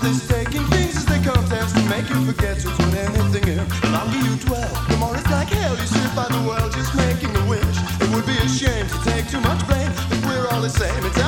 this taking things as they come tends to make you forget to put anything in. The longer you dwell, the more it's like hell. You sit by the well just making a wish. It would be a shame to take too much blame if we're all the same. It's